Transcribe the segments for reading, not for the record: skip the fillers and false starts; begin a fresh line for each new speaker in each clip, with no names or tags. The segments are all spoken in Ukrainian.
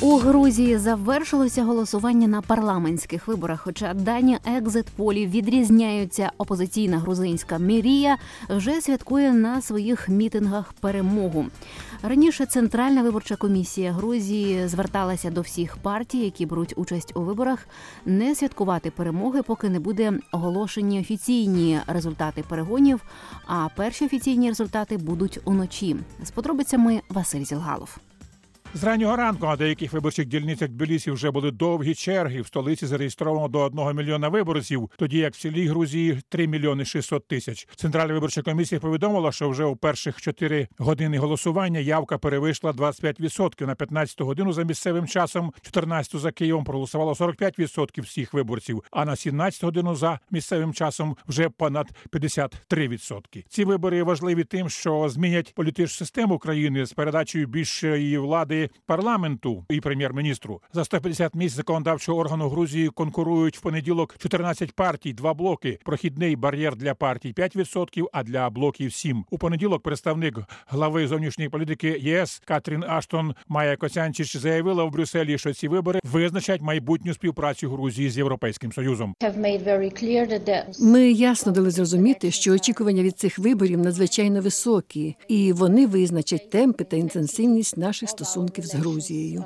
У Грузії завершилося голосування на парламентських виборах, хоча дані екзит-полів відрізняються. Опозиційна грузинська Мірія вже святкує на своїх мітингах перемогу. Раніше Центральна виборча комісія Грузії зверталася до всіх партій, які беруть участь у виборах, не святкувати перемоги, поки не буде оголошені офіційні результати перегонів, а перші офіційні результати будуть уночі. З подробицями Василь Зілгалов.
З раннього ранку на деяких виборчих дільницях Тбілісі вже були довгі черги. В столиці зареєстровано до 1 мільйона виборців, тоді як в селі Грузії 3 мільйони 600 тисяч. Центральна виборча комісія повідомила, що вже у перших 4 години голосування явка перевищила 25%. На 15-ту годину за місцевим часом, 14-ту за Києвом, проголосувало 45% всіх виборців, а на 17-ту годину за місцевим часом вже понад 53%. Ці вибори важливі тим, що змінять політичну систему країни з передачею більшої влади парламенту і прем'єр-міністру. За 150 місць законодавчого органу Грузії конкурують в понеділок 14 партій, 2 блоки. Прохідний бар'єр для партій 5%, а для блоків 7%. У понеділок представник глави зовнішньої політики ЄС Катрін Аштон Майя Косянчич заявила в Брюсселі, що ці вибори визначать майбутню співпрацю Грузії з Європейським Союзом.
Ми ясно дали зрозуміти, що очікування від цих виборів надзвичайно високі, і вони визначать темпи та інтенсивність наших стосунків з Грузією.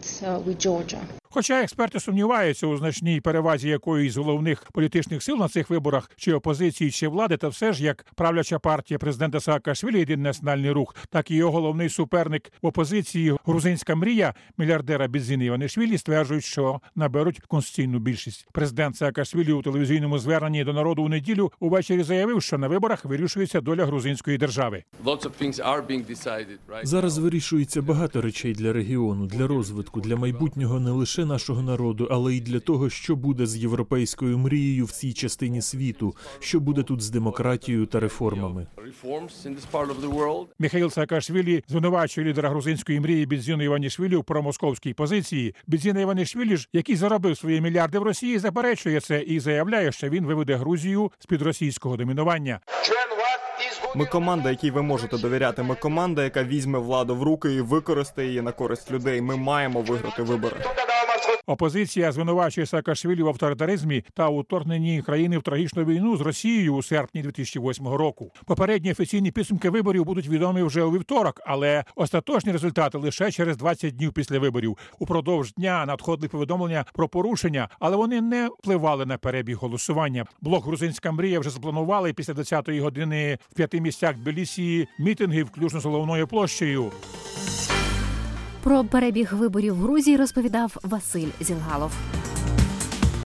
Хоча експерти сумніваються у значній перевазі якоїсь з головних політичних сил на цих виборах, чи опозиції, чи влади, та все ж як правляча партія президента Саакашвілі «Єдиний національний рух», так і його головний суперник в опозиції грузинська мрія мільярдера Бідзіни Іванішвілі стверджують, що наберуть конституційну більшість. Президент Саакашвілі у телевізійному зверненні до народу у неділю увечері заявив, що на виборах вирішується доля грузинської держави.
Зараз вирішується багато речей для регіону, для розвитку, для майбутнього не лише нашого народу, але й для того, що буде з європейською мрією в цій частині світу, що буде тут з демократією та реформами.
Міхаїл Саакашвілі звинувачує лідера грузинської мрії Бідзіну Іванішвілі у промосковській позиції. Бідзіна Іванішвілі ж, який заробив свої мільярди в Росії, заперечує це і заявляє, що він виведе Грузію з-під російського домінування.
Ми команда, якій ви можете довіряти. Ми команда, яка візьме владу в руки і використає її на користь людей. Ми маємо виграти вибори.
Опозиція звинувачує Саакашвілі в авторитаризмі та у вторгненні країни в трагічну війну з Росією у серпні 2008 року. Попередні офіційні підсумки виборів будуть відомі вже у вівторок, але остаточні результати лише через 20 днів після виборів. Упродовж дня надходили повідомлення про порушення, але вони не впливали на перебіг голосування. Блок «Грузинська мрія» вже запланували після 10-ї години в 5 місцях Тбілісі мітинги, включно з головною площею.
Про перебіг виборів в Грузії розповідав Василь Зілгалов.